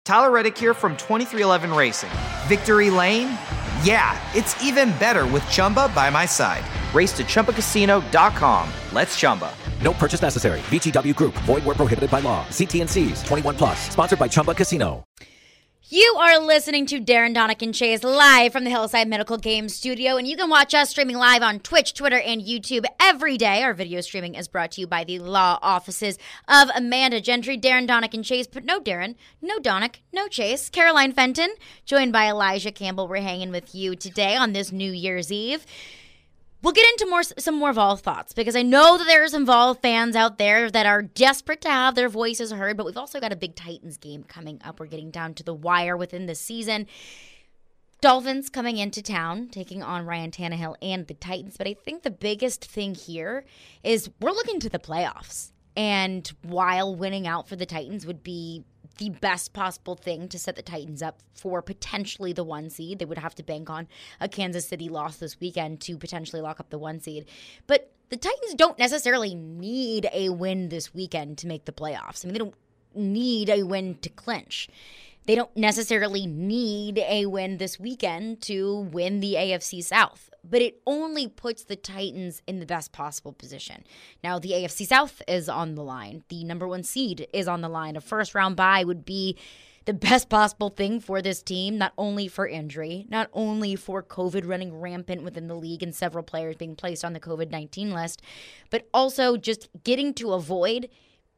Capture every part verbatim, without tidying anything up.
Tyler Reddick here from twenty-three eleven Racing. Victory Lane? Yeah, it's even better with Chumba by my side. Race to Chumba Casino dot com. Let's Chumba. No purchase necessary. V G W Group. Void where prohibited by law. See T and C's. twenty-one plus. Sponsored by Chumba Casino. You are listening to Darren, Donick, and Chase live from the Hillside Medical Games Studio, and you can watch us streaming live on Twitch, Twitter, and YouTube every day. Our video streaming is brought to you by the law offices of Amanda Gentry, Darren, Donick, and Chase, but no Darren, no Donick, no Chase. Caroline Fenton, joined by Elijah Campbell. We're hanging with you today on this New Year's Eve. We'll get into more some more Vol thoughts because I know that there are some Vol fans out there that are desperate to have their voices heard, but we've also got a big Titans game coming up. We're getting down to the wire within the season. Dolphins coming into town, taking on Ryan Tannehill and the Titans, but I think the biggest thing here is we're looking to the playoffs, and while winning out for the Titans would be the best possible thing to set the Titans up for potentially the one seed. They would have to bank on a Kansas City loss this weekend to potentially lock up the one seed. But the Titans don't necessarily need a win this weekend to make the playoffs. I mean, they don't need a win to clinch. They don't necessarily need a win this weekend to win the A F C South, but it only puts the Titans in the best possible position. Now, the A F C South is on the line. The number one seed is on the line. A first-round bye would be the best possible thing for this team, not only for injury, not only for COVID running rampant within the league and several players being placed on the COVID nineteen list, but also just getting to avoid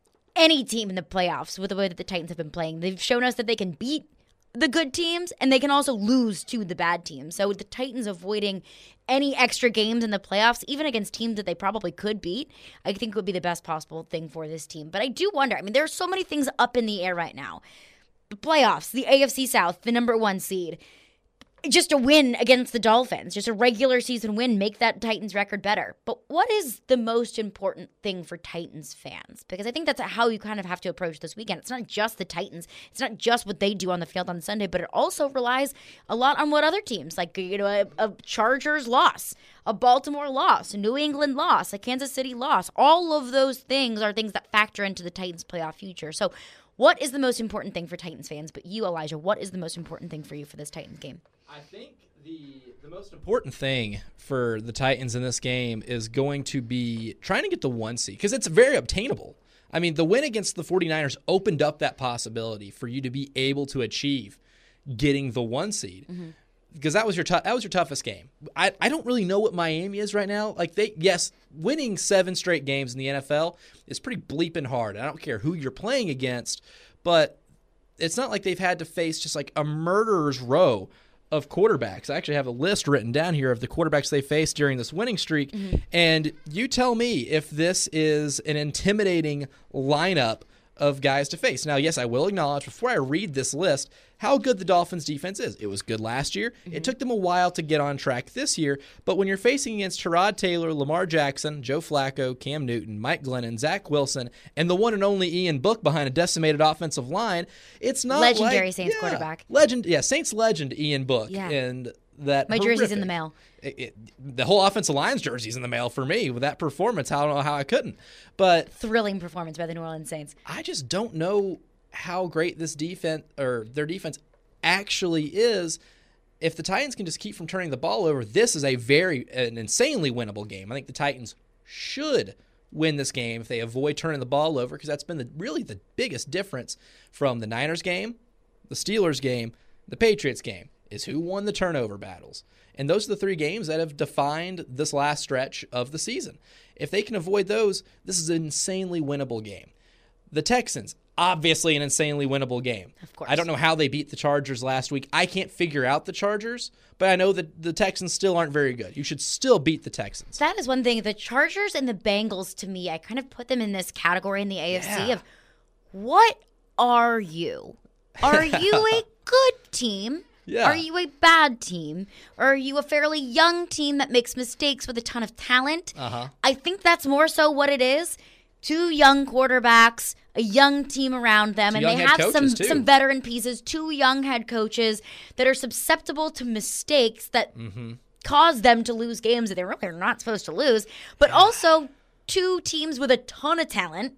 any team in the playoffs with the way that the Titans have been playing. They've shown us that they can beat the good teams and they can also lose to the bad teams. So the Titans avoiding any extra games in the playoffs, even against teams that they probably could beat, I think would be the best possible thing for this team. But I do wonder, I mean, there are so many things up in the air right now. The playoffs, the A F C South, the number one seed. Just a win against the Dolphins, just a regular season win, make that Titans record better. But what is the most important thing for Titans fans? Because I think that's how you kind of have to approach this weekend. It's not just the Titans. It's not just what they do on the field on Sunday, but it also relies a lot on what other teams, like, you know, a, a Chargers loss, a Baltimore loss, a New England loss, a Kansas City loss. All of those things are things that factor into the Titans' playoff future. So what is the most important thing for Titans fans? But you, Elijah, what is the most important thing for you for this Titans game? I think the the most important thing for the Titans in this game is going to be trying to get the one seed because it's very obtainable. I mean, the win against the 49ers opened up that possibility for you to be able to achieve getting the one seed mm-hmm. because that was your t- that was your toughest game. I, I don't really know what Miami is right now. Like they yes, winning seven straight games in the N F L is pretty bleeping hard. I don't care who you're playing against, but it's not like they've had to face just like a murderer's row of quarterbacks. I actually have a list written down here of the quarterbacks they faced during this winning streak. Mm-hmm. And you tell me if this is an intimidating lineup of guys to face. Now, yes, I will acknowledge before I read this list how good the Dolphins defense is. It was good last year. Mm-hmm. It took them a while to get on track this year. But when you're facing against Tyrod Taylor, Lamar Jackson, Joe Flacco, Cam Newton, Mike Glennon, Zach Wilson, and the one and only Ian Book behind a decimated offensive line, it's not legendary like, Saints yeah, quarterback. Legend, yeah, Saints legend Ian Book. Yeah. And that My horrific, jersey's in the mail. It, it, the whole offensive line's jersey's in the mail for me with that performance. I don't know how I couldn't. But thrilling performance by the New Orleans Saints. I just don't know how great this defense or their defense actually is. If the Titans can just keep from turning the ball over, this is a very an insanely winnable game. I think the Titans should win this game if they avoid turning the ball over because that's been the, really the biggest difference from the Niners game, the Steelers game, the Patriots game, is who won the turnover battles. And those are the three games that have defined this last stretch of the season. If they can avoid those, this is an insanely winnable game. The Texans, obviously an insanely winnable game. Of course. I don't know how they beat the Chargers last week. I can't figure out the Chargers, but I know that the Texans still aren't very good. You should still beat the Texans. That is one thing. The Chargers and the Bengals, to me, I kind of put them in this category in the A F C yeah. of what are you? Are you a good team? Yeah. Are you a bad team? Or are you a fairly young team that makes mistakes with a ton of talent? Uh-huh. I think that's more so what it is. Two young quarterbacks, a young team around them, Two and they young head have some, coaches, too. some veteran pieces, two young head coaches that are susceptible to mistakes that Mm-hmm. cause them to lose games that they really are not supposed to lose, but also two teams with a ton of talent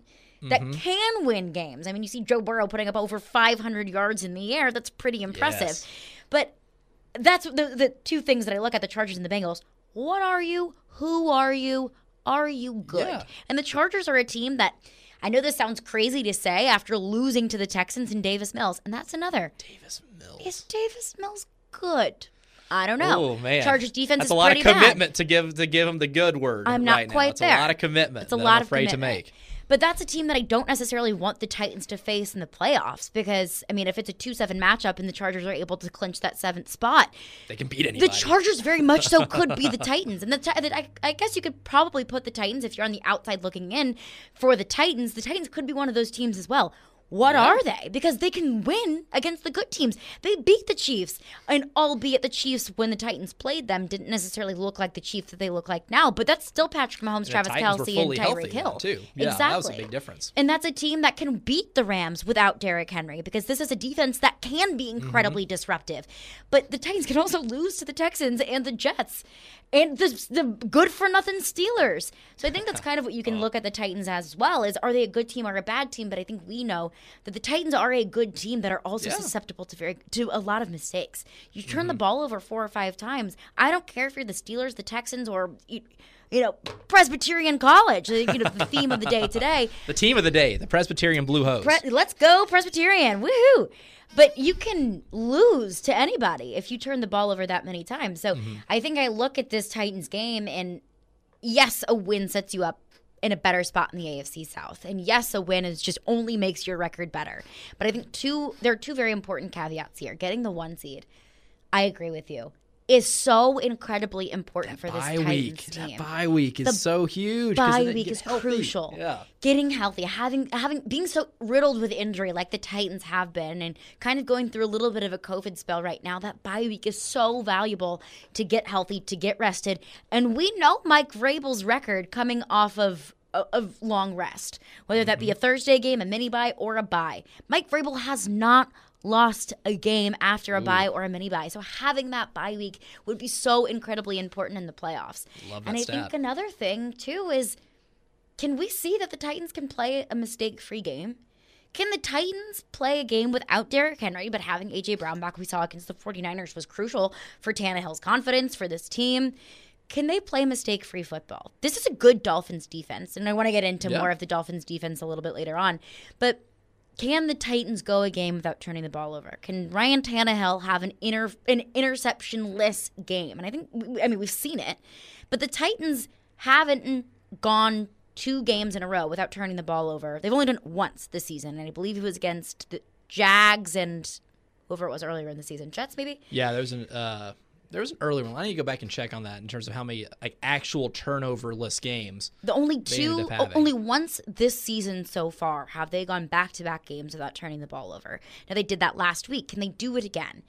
that Mm-hmm. can win games. I mean, you see Joe Burrow putting up over five hundred yards in the air. That's pretty impressive. Yes. But that's the, the two things that I look at, the Chargers and the Bengals. What are you? Who are you? Are you good? Yeah. And the Chargers are a team that, I know this sounds crazy to say after losing to the Texans and Davis Mills, and that's another. Davis Mills. Is Davis Mills good? I don't know. Oh man, Chargers defense That's is a lot of pretty bad. commitment to give to give him the good word. I'm not right quite now. It's there. a lot of commitment. It's a that lot I'm of afraid commitment. to make. But that's a team that I don't necessarily want the Titans to face in the playoffs because, I mean, if it's a two seven matchup and the Chargers are able to clinch that seventh spot, They can beat anybody. the Chargers very much so could be the Titans. And the, the I, I guess you could probably put the Titans, if you're on the outside looking in, for the Titans. The Titans could be one of those teams as well. What Yeah. are they? Because they can win against the good teams. They beat the Chiefs. And albeit the Chiefs, when the Titans played them, didn't necessarily look like the Chiefs that they look like now. But that's still Patrick Mahomes, the Travis Titans were Kelce, and fully healthy Tyreek then, Hill. too. Yeah, exactly. that was a big difference. And that's a team that can beat the Rams without Derrick Henry because this is a defense that can be incredibly Mm-hmm. disruptive. But the Titans can also lose to the Texans and the Jets and the, the good-for-nothing Steelers. So I think that's kind of what you can look at the Titans as well, is are they a good team or a bad team? But I think we know that the Titans are a good team that are also Yeah. susceptible to very to a lot of mistakes. You turn Mm-hmm. the ball over four or five times. I don't care if you're the Steelers, the Texans, or you, you know, Presbyterian College, you know, the theme of the day today. The team of the day, the Presbyterian Blue Hose. Pre- let's go Presbyterian. Woohoo. But you can lose to anybody if you turn the ball over that many times. So Mm-hmm. I think I look at this Titans game and yes, a win sets you up in a better spot in the A F C South. And yes, a win is just only makes your record better. But I think two there are two very important caveats here. Getting the one seed, I agree with you, is so incredibly important for this Bye Titans week. team. That bye week is The so huge. 'cause Bye then week get is healthy. crucial. Yeah. Getting healthy, having having being so riddled with injury like the Titans have been, and kind of going through a little bit of a COVID spell right now. That bye week is so valuable to get healthy, to get rested, and we know Mike Vrabel's record coming off of of long rest, whether that be a Thursday game, a mini bye, or a bye. Mike Vrabel has not lost a game after a bye or a mini bye. So having that bye week would be so incredibly important in the playoffs. Love that and I stat. think another thing too is, can we see that the Titans can play a mistake-free game? Can the Titans play a game without Derrick Henry, but having A J Brown back we saw against the 49ers was crucial for Tannehill's confidence for this team? Can they play mistake-free football? This is a good Dolphins defense, and I want to get into Yeah. more of the Dolphins defense a little bit later on. But can the Titans go a game without turning the ball over? Can Ryan Tannehill have an inter an interception-less game? And I think, I mean, we've seen it, but the Titans haven't gone two games in a row without turning the ball over. They've only done it once this season, and I believe it was against the Jags and whoever it was earlier in the season. Jets, maybe? Yeah, there was an uh, there was an early one. I need to go back and check on that in terms of how many like actual turnover-less games. The only They two, ended up having. only once this season so far have they gone back-to-back games without turning the ball over. Now, they did that last week. Can they do it again?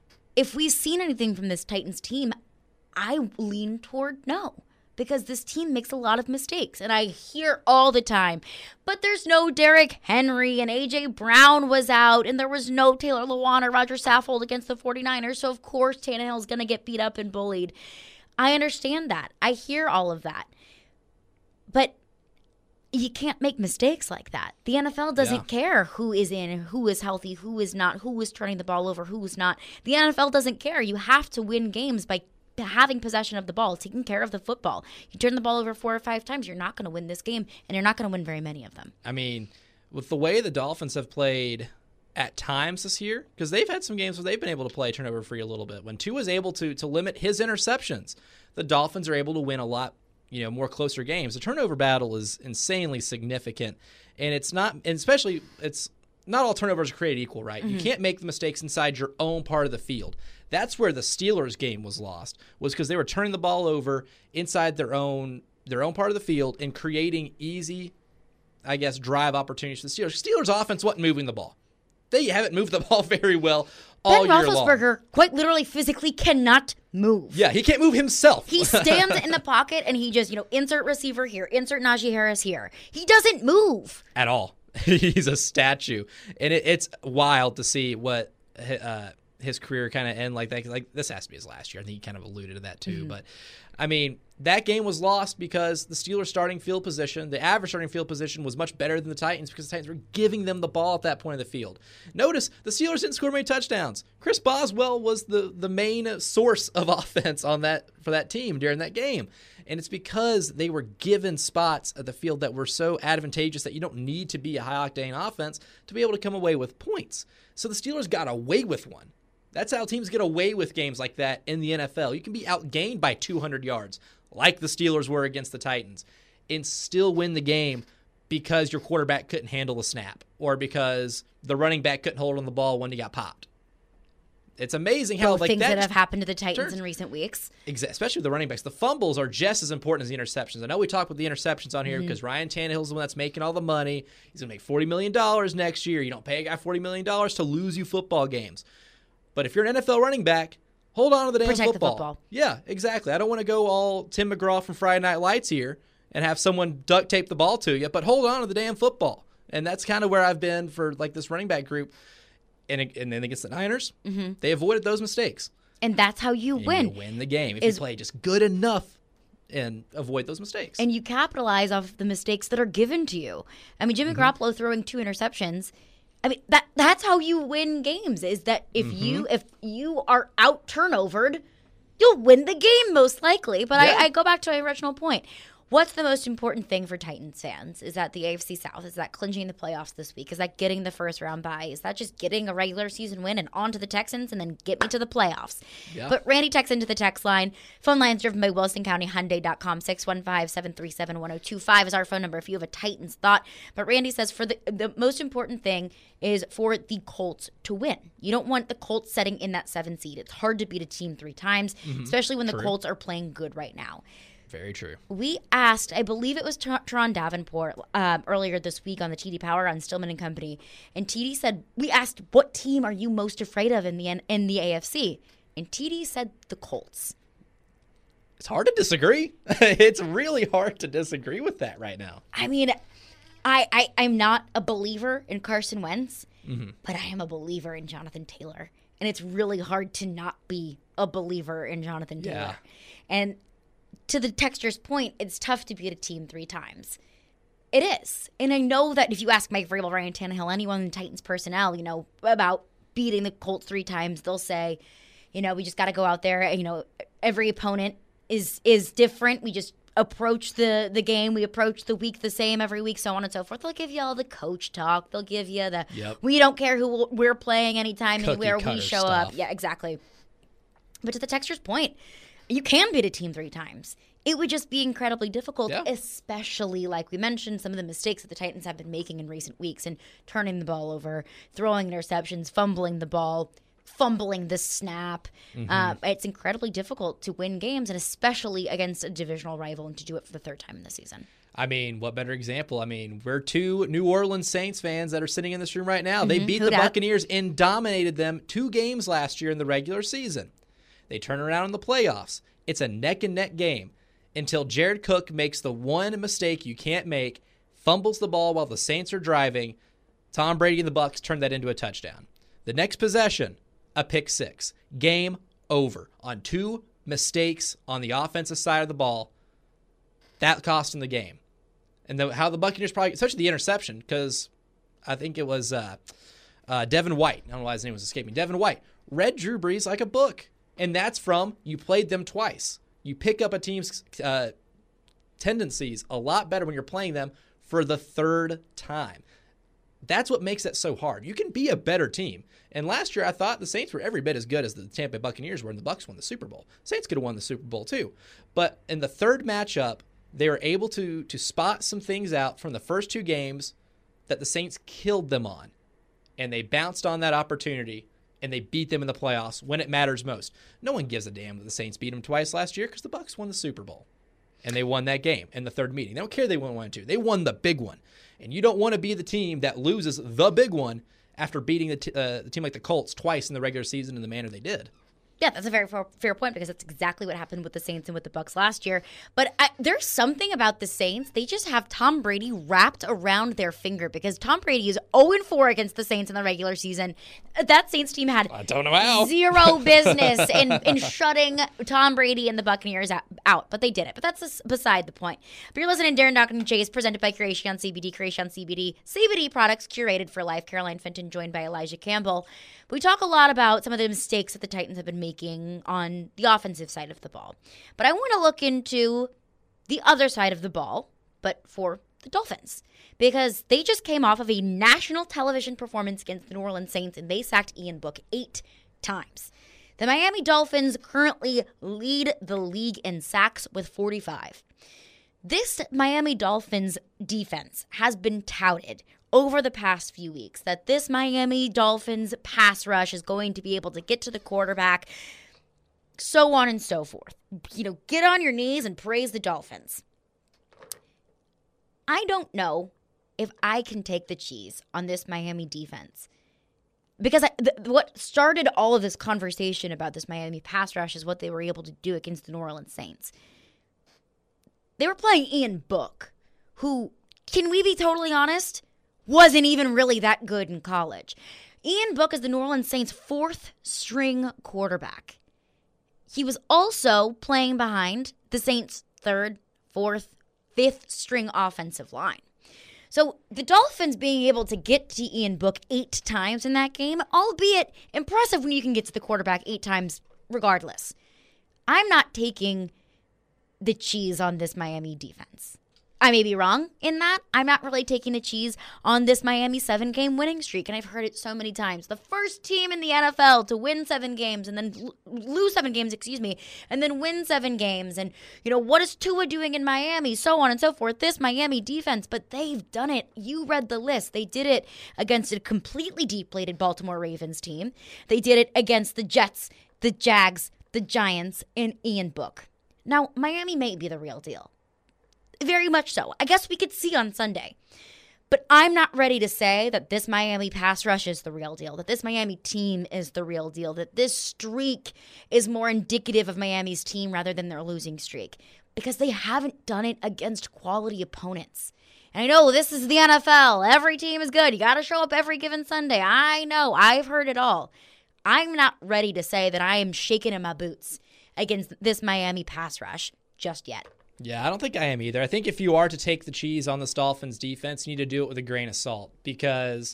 If we've seen anything from this Titans team, I lean toward no. Because this team makes a lot of mistakes. And I hear all the time, but there's no Derrick Henry, and A J Brown was out, and there was no Taylor Lewan or Roger Saffold against the 49ers, so of course Tannehill's going to get beat up and bullied. I understand that. I hear all of that. But you can't make mistakes like that. The N F L doesn't Yeah. care who is in, who is healthy, who is not, who is turning the ball over, who is not. The N F L doesn't care. You have to win games by having possession of the ball, taking care of the football. You turn the ball over four or five times, you're not going to win this game, and you're not going to win very many of them. I mean, with the way the Dolphins have played at times this year, because they've had some games where they've been able to play turnover free a little bit. When Tua is able to to limit his interceptions, the Dolphins are able to win a lot, you know, more closer games. The turnover battle is insanely significant, and it's not, and especially it's not all turnovers are created equal, right? Mm-hmm. You can't make the mistakes inside your own part of the field. That's where the Steelers game was lost, was because they were turning the ball over inside their own their own part of the field and creating easy, I guess, drive opportunities for the Steelers. Steelers offense wasn't moving the ball. They haven't moved the ball very well all Ben year long. Roethlisberger quite literally physically cannot move. Yeah, he can't move himself. He stands in the pocket and he just, you know, insert receiver here, insert Najee Harris here. He doesn't move. At all. He's a statue. And it, it's wild to see what uh, his career kind of end like that. Like, this has to be his last year. I think he kind of alluded to that too. Mm-hmm. But I mean, that game was lost because the Steelers' starting field position, the average starting field position, was much better than the Titans because the Titans were giving them the ball at that point of the field. Notice, the Steelers didn't score many touchdowns. Chris Boswell was the, the main source of offense on that for that team during that game. And it's because they were given spots at the field that were so advantageous that you don't need to be a high-octane offense to be able to come away with points. So the Steelers got away with one. That's how teams get away with games like that in the N F L. You can be outgained by two hundred yards, like the Steelers were against the Titans, and still win the game because your quarterback couldn't handle a snap or because the running back couldn't hold on the ball when he got popped. It's amazing how Both like things that, that have happened to the Titans Sure. in recent weeks. Exactly, especially with the running backs. The fumbles are just as important as the interceptions. I know we talk about the interceptions on here Mm-hmm. because Ryan Tannehill's the one that's making all the money. He's going to make forty million dollars next year. You don't pay a guy forty million dollars to lose you football games. But if you're an N F L running back, hold on to the damn Protect the football. football. Yeah, exactly. I don't want to go all Tim McGraw from Friday Night Lights here and have someone duct tape the ball to you, but hold on to the damn football. And that's kind of where I've been for like this running back group. And, and then against the Niners, mm-hmm. they avoided those mistakes. And that's how you And win. You win the game if Is- you play just good enough and avoid those mistakes. And you capitalize off the mistakes that are given to you. I mean, Jimmy Mm-hmm. Garoppolo throwing two interceptions. I mean, that that's how you win games, is that if Mm-hmm. you if you are out turnovered, you'll win the game most likely. But Yeah. I, I go back to my original point. What's the most important thing for Titans fans? Is that the A F C South? Is that clinching the playoffs this week? Is that getting the first round bye? Is that just getting a regular season win and on to the Texans and then get me to the playoffs? Yeah. But Randy texts into the text line. Phone lines driven by Wilson County Hyundai dot com. six one five, seven three seven, one zero two five is our phone number if you have a Titans thought. But Randy says for the the most important thing is for the Colts to win. You don't want the Colts setting in that seven seed. It's hard to beat a team three times, especially when the True. Colts are playing good right now. Very true. We asked, I believe it was Ter- Teron Davenport um, earlier this week on the T D Power on Stillman and Company, and T D said, we asked, what team are you most afraid of in the N- in the A F C? And T D said the Colts. It's hard to disagree. It's really hard to disagree with that right now. I mean, I, I, I'm not a believer in Carson Wentz, Mm-hmm. but I am a believer in Jonathan Taylor. And it's really hard to not be a believer in Jonathan Taylor. Yeah. And to the texter's point, it's tough to beat a team three times. It is. And I know that if you ask Mike Vrabel, Ryan Tannehill, anyone in the Titans personnel, you know, about beating the Colts three times, they'll say, you know, we just got to go out there. You know, every opponent is is different. We just approach the, the game. We approach the week the same every week, so on and so forth. They'll give you all the coach talk. They'll give you the, Yep. we don't care who we're playing anytime, Cookie anywhere we cutter show stuff. up. Yeah, exactly. But to the texter's point, you can beat a team three times. It would just be incredibly difficult, Yeah. especially like we mentioned, some of the mistakes that the Titans have been making in recent weeks and turning the ball over, throwing interceptions, fumbling the ball, fumbling the snap. Mm-hmm. Uh, it's incredibly difficult to win games, and especially against a divisional rival, and to do it for the third time in the season. I mean, what better example? I mean, we're two New Orleans Saints fans that are sitting in this room right now. They beat Who the dat? Buccaneers and dominated them two games last year in the regular season. They turn around in the playoffs. It's a neck-and-neck game until Jared Cook makes the one mistake you can't make, fumbles the ball while the Saints are driving. Tom Brady and the Bucs turn that into a touchdown. The next possession, a pick six. Game over on two mistakes on the offensive side of the ball. That cost him the game. And the, how the Buccaneers probably, especially the interception, because I think it was uh, uh, Devin White. I don't know why his name was escaping. Devin White read Drew Brees like a book. And that's from you played them twice. You pick up a team's uh, tendencies a lot better when you're playing them for the third time. That's what makes it so hard. You can be a better team. And last year, I thought the Saints were every bit as good as the Tampa Bay Buccaneers were, and the Bucs won the Super Bowl. Saints could have won the Super Bowl too. But in the third matchup, they were able to to spot some things out from the first two games that the Saints killed them on. And they bounced on that opportunity, and they beat them in the playoffs when it matters most. No one gives a damn that the Saints beat them twice last year because the Bucs won the Super Bowl. And they won that game in the third meeting. They don't care they won one and two. They won the big one. And you don't want to be the team that loses the big one after beating the, t- uh, the team like the Colts twice in the regular season in the manner they did. Yeah, that's a very fair, fair point because that's exactly what happened with the Saints and with the Bucs last year. But I, there's something about the Saints. They just have Tom Brady wrapped around their finger because Tom Brady is oh and four against the Saints in the regular season. That Saints team had I don't know how. zero business in, in shutting Tom Brady and the Buccaneers out, but they did it. But that's beside the point. But you're listening to Darren Duncan and Chase, presented by Curation C B D. Curation C B D, C B D products curated for life. Caroline Fenton joined by Elijah Campbell. We talk a lot about some of the mistakes that the Titans have been making on the offensive side of the ball. But I want to look into the other side of the ball, but for the Dolphins. Because they just came off of a national television performance against the New Orleans Saints, and they sacked Ian Book eight times. The Miami Dolphins currently lead the league in sacks with forty-five. This Miami Dolphins defense has been touted over the past few weeks that this Miami Dolphins pass rush is going to be able to get to the quarterback, so on and so forth. You know, get on your knees and praise the Dolphins. I don't know if I can take the cheese on this Miami defense. Because I, th- what started all of this conversation about this Miami pass rush is what they were able to do against the New Orleans Saints. They were playing Ian Book, who, can we be totally honest, wasn't even really that good in college. Ian Book is the New Orleans Saints' fourth string quarterback. He was also playing behind the Saints' third, fourth, fifth string offensive line. So the Dolphins being able to get to Ian Book eight times in that game, albeit impressive when you can get to the quarterback eight times regardless. I'm not taking the cheese on this Miami defense. I may be wrong in that. I'm not really taking the cheese on this Miami seven-game winning streak, and I've heard it so many times. The first team in the N F L to win seven games and then l- lose seven games, excuse me, and then win seven games. And, you know, what is Tua doing in Miami? So on and so forth. This Miami defense, but they've done it. You read the list. They did it against a completely deflated Baltimore Ravens team. They did it against the Jets, the Jags, the Giants, and Ian Book. Now, Miami may be the real deal. Very much so. I guess we could see on Sunday. But I'm not ready to say that this Miami pass rush is the real deal, that this Miami team is the real deal, that this streak is more indicative of Miami's team rather than their losing streak, because they haven't done it against quality opponents. And I know this is the N F L. Every team is good. You got to show up every given Sunday. I know. I've heard it all. I'm not ready to say that I am shaking in my boots against this Miami pass rush just yet. Yeah, I don't think I am either. I think if you are to take the cheese on this Dolphins defense, you need to do it with a grain of salt because,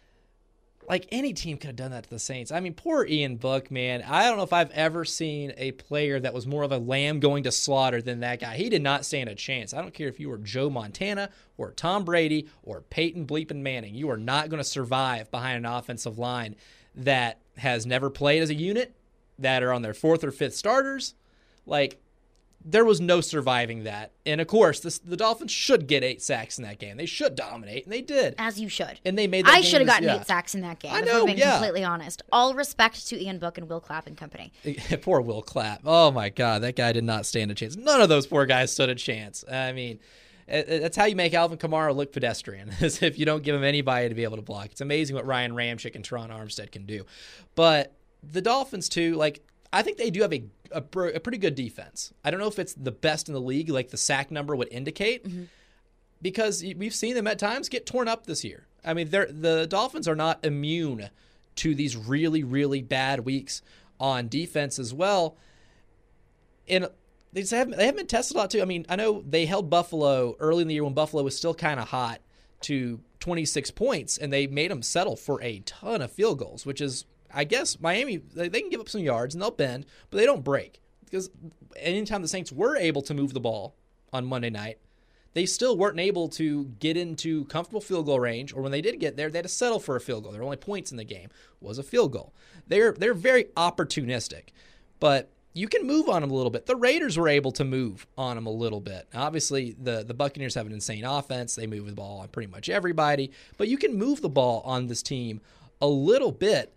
like, any team could have done that to the Saints. I mean, poor Ian Book, man. I don't know if I've ever seen a player that was more of a lamb going to slaughter than that guy. He did not stand a chance. I don't care if you were Joe Montana or Tom Brady or Peyton Bleepin Manning. You are not going to survive behind an offensive line that has never played as a unit, that are on their fourth or fifth starters. Like, there was no surviving that. And, of course, this, the Dolphins should get eight sacks in that game. They should dominate, and they did. As you should. And they made that I game should have this- gotten yeah. eight sacks in that game, I if know, we're being yeah. completely honest. All respect to Ian Book and Will Clapp and company. Poor Will Clapp. Oh, my God. That guy did not stand a chance. None of those poor guys stood a chance. I mean, it- it- that's how you make Alvin Kamara look pedestrian, as if you don't give him anybody to be able to block. It's amazing what Ryan Ramczyk and Teron Armstead can do. But the Dolphins, too, like, I think they do have a, a, a pretty good defense. I don't know if it's the best in the league, like the sack number would indicate, mm-hmm. because we've seen them at times get torn up this year. I mean, they're, the Dolphins are not immune to these really, really bad weeks on defense as well. And they just haven't, they haven't been tested a lot, too. I mean, I know they held Buffalo early in the year when Buffalo was still kind of hot to twenty-six points, and they made them settle for a ton of field goals, which is, I guess Miami, they, they can give up some yards and they'll bend, but they don't break. Because anytime the Saints were able to move the ball on Monday night, they still weren't able to get into comfortable field goal range, or when they did get there, they had to settle for a field goal. Their only points in the game was a field goal. They're they're very opportunistic, but you can move on them a little bit. The Raiders were able to move on them a little bit. Obviously, the, the Buccaneers have an insane offense. They move the ball on pretty much everybody, but you can move the ball on this team a little bit.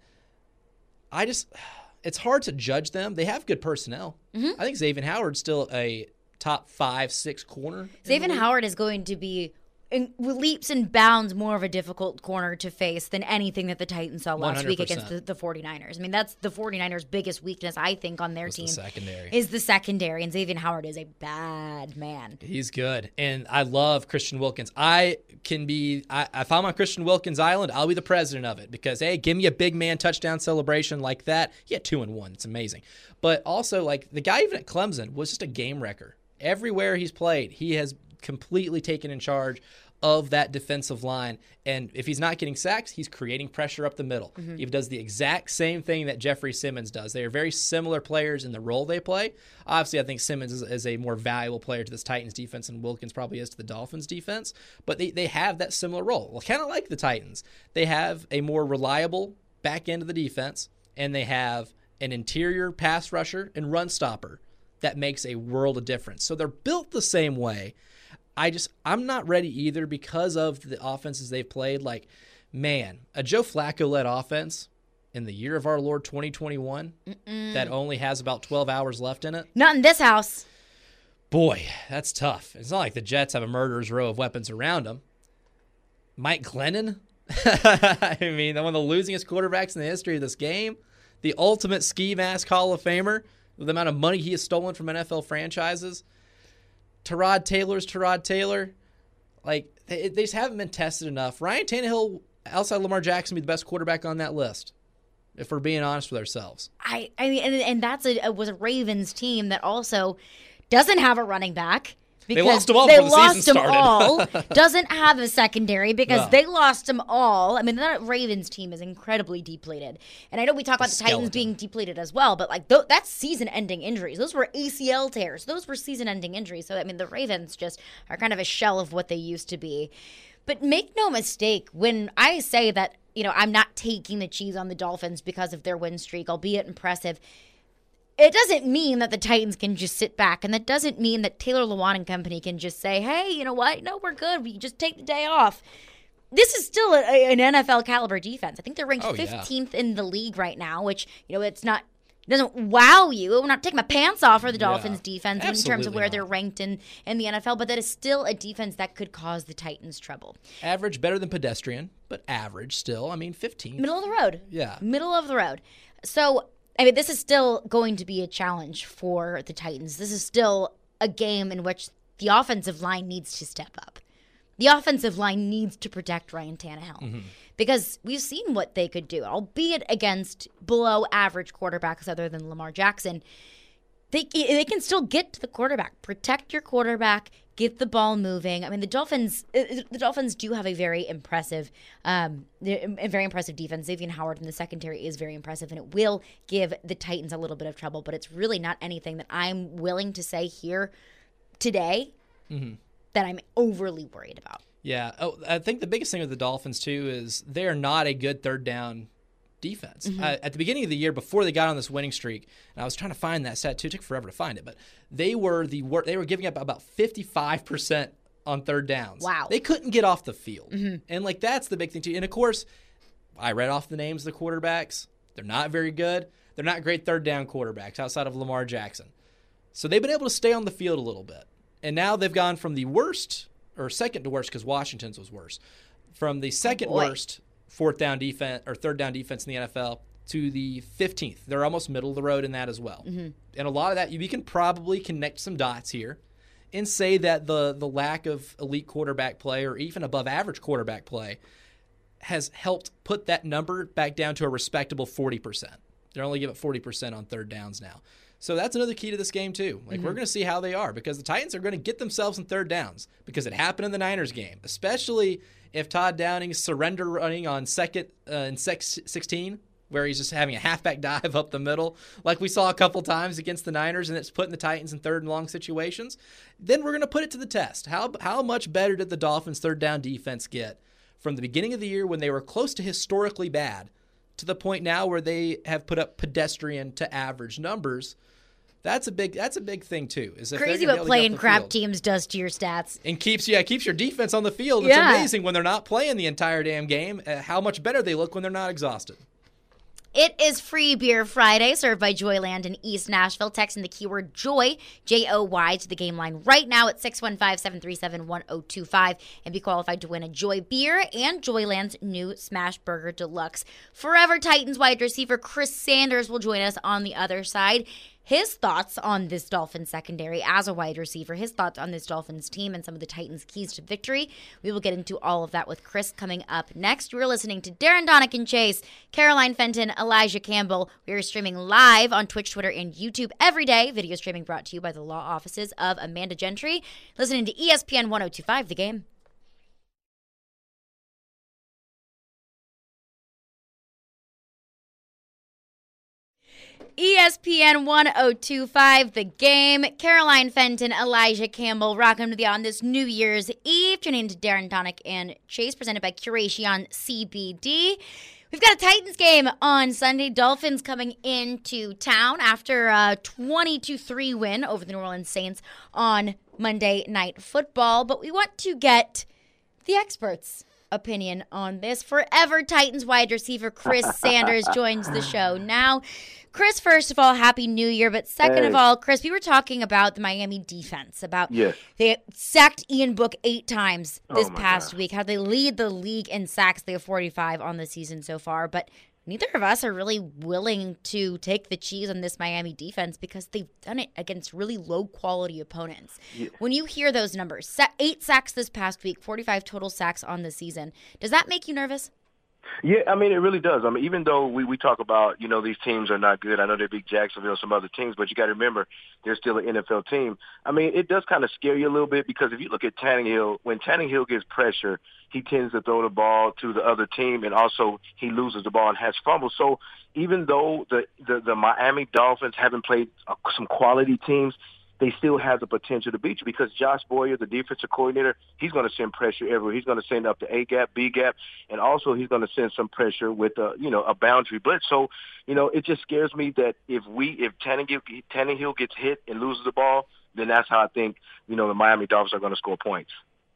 I just, it's hard to judge them. They have good personnel. Mm-hmm. I think Xavier Howard's still a top five, six corner. Xavier Howard is going to be in, leaps and bounds more of a difficult corner to face than anything that the Titans saw last one hundred percent. week against the, the 49ers. I mean, that's the 49ers' biggest weakness, I think, on their It's team. The secondary. Is the secondary, and Xavier Howard is a bad man. He's good, and I love Christian Wilkins. I can be, I, if I'm on Christian Wilkins Island, I'll be the president of it because, hey, give me a big man touchdown celebration like that. He had two and one. It's amazing. But also, like, the guy even at Clemson was just a game wrecker. Everywhere he's played, he has completely taken in charge of that defensive line. And if he's not getting sacks, he's creating pressure up the middle. Mm-hmm. He does the exact same thing that Jeffrey Simmons does. They are very similar players in the role they play. Obviously, I think Simmons is, is a more valuable player to this Titans defense than Wilkins probably is to the Dolphins defense. But they, they have that similar role. Well, kind of like the Titans. They have a more reliable back end of the defense, and they have an interior pass rusher and run stopper that makes a world of difference. So they're built the same way. I just, I'm not ready either because of the offenses they've played. Like, man, a Joe Flacco-led offense in the year of our Lord twenty twenty-one Mm-mm. that only has about twelve hours left in it. Not in this house. Boy, that's tough. It's not like the Jets have a murderer's row of weapons around them. Mike Glennon? I mean, one of the losingest quarterbacks in the history of this game. The ultimate ski mask Hall of Famer with the amount of money he has stolen from N F L franchises. Tyrod Taylor's Tyrod Taylor. Like, they, they just haven't been tested enough. Ryan Tannehill, outside Lamar Jackson, be the best quarterback on that list, if we're being honest with ourselves. I, I mean, and, and that's a, was a Ravens team that also doesn't have a running back. They lost them all they before the lost season them started. all. Doesn't have a secondary because No. they lost them all. I mean, that Ravens team is incredibly depleted. And I know we talk about the skeleton. Titans being depleted as well, but like th- that's season-ending injuries. Those were A C L tears. Those were season-ending injuries. So I mean, the Ravens just are kind of a shell of what they used to be. But make no mistake, when I say that, you know, I'm not taking the cheese on the Dolphins because of their win streak, albeit impressive, it doesn't mean that the Titans can just sit back, and that doesn't mean that Taylor Lewan and company can just say, hey, you know what? No, we're good. We just take the day off. This is still a, a, an N F L caliber defense. I think they're ranked Oh, yeah. fifteenth in the league right now, which, you know, it's not it doesn't wow you. I'm not taking my pants off for the Dolphins Yeah, defense in terms of absolutely where not. they're ranked in, in the N F L, but that is still a defense that could cause the Titans trouble. Average, better than pedestrian, but average still. I mean, fifteen. Middle of the road. Yeah. Middle of the road. So, I mean, this is still going to be a challenge for the Titans. This is still a game in which the offensive line needs to step up. The offensive line needs to protect Ryan Tannehill mm-hmm. because we've seen what they could do, albeit against below average quarterbacks other than Lamar Jackson. They they can still get to the quarterback. Protect your quarterback. Get the ball moving. I mean, the Dolphins. The Dolphins do have a very impressive, um, a very impressive defense. Xavier Howard in the secondary is very impressive, and it will give the Titans a little bit of trouble. But it's really not anything that I'm willing to say here today mm-hmm. that I'm overly worried about. Yeah, oh, I think the biggest thing with the Dolphins too is they are not a good third down defense. Mm-hmm. Uh, at the beginning of the year, before they got on this winning streak, and I was trying to find that stat too, it took forever to find it, but they were the wor- they were giving up about fifty-five percent on third downs. Wow. They couldn't get off the field. Mm-hmm. And like that's the big thing too. And of course, I read off the names of the quarterbacks. They're not very good. They're not great third down quarterbacks outside of Lamar Jackson. So they've been able to stay on the field a little bit. And now they've gone from the worst or second to worst because Washington's was worse. From the second oh worst fourth down defense or third down defense in the N F L to the fifteenth. They're almost middle of the road in that as well. Mm-hmm. And a lot of that, you can probably connect some dots here and say that the the lack of elite quarterback play or even above average quarterback play has helped put that number back down to a respectable forty percent. They're only giving forty percent on third downs now. So that's another key to this game too. Like mm-hmm. we're going to see how they are because the Titans are going to get themselves in third downs because it happened in the Niners game, especially if Todd Downing's surrender running on second uh, and sixteen, where he's just having a halfback dive up the middle, like we saw a couple times against the Niners, and it's putting the Titans in third and long situations, then we're going to put it to the test. How how much better did the Dolphins' third down defense get from the beginning of the year when they were close to historically bad to the point now where they have put up pedestrian to average numbers? That's a big. That's a big thing too. Is if crazy what playing crap teams does to your stats and keeps yeah keeps your defense on the field. Yeah. It's amazing when they're not playing the entire damn game. Uh, how much better they look when they're not exhausted. It is Free Beer Friday, served by Joyland in East Nashville. Texting the keyword JOY, J O Y, to the game line right now at six one five, seven three seven, one oh two five and be qualified to win a Joy Beer and Joyland's new Smash Burger Deluxe. Forever Titans wide receiver Chris Sanders will join us on the other side. His thoughts on this Dolphins secondary as a wide receiver, his thoughts on this Dolphins team and some of the Titans' keys to victory. We will get into all of that with Chris coming up next. You're listening to Darren Donick and Chase, Caroline Fenton, Elijah Campbell. We are streaming live on Twitch, Twitter, and YouTube every day. Video streaming brought to you by the law offices of Amanda Gentry. Listening to E S P N one oh two five, The Game. E S P N one oh two five, The Game. Caroline Fenton, Elijah Campbell, rocking with you on this New Year's Eve. Tuning into Darren Donick and Chase, presented by Curation C B D. We've got a Titans game on Sunday. Dolphins coming into town after a twenty-two three win over the New Orleans Saints on Monday Night Football. But we want to get the experts' opinion on this. Forever Titans wide receiver Chris Sanders joins the show now. Chris, first of all, Happy New Year. But second hey. of all, Chris, we were talking about the Miami defense, about yes. they sacked Ian Book eight times this oh past God. week, how they lead the league in sacks. They have forty-five on the season so far. But neither of us are really willing to take the cheese on this Miami defense because they've done it against really low-quality opponents. Yeah. When you hear those numbers, eight sacks this past week, forty-five total sacks on the season, does that make you nervous? Yeah, I mean, it really does. I mean, even though we, we talk about, you know, these teams are not good. I know they beat Jacksonville, some other teams, but you got to remember they're still an N F L team. I mean, it does kind of scare you a little bit because if you look at Tannehill, when Tannehill gets pressure, he tends to throw the ball to the other team, and also he loses the ball and has fumbles. So even though the, the, the Miami Dolphins haven't played uh, some quality teams, they still have the potential to beat you because Josh Boyer, the defensive coordinator, he's going to send pressure everywhere. He's going to send up the A gap, B gap, and also he's going to send some pressure with a, you know, a boundary blitz. So, you know, it just scares me that if we, if Tannehill, Tannehill gets hit and loses the ball, then that's how I think, you know, the Miami Dolphins are going to score points.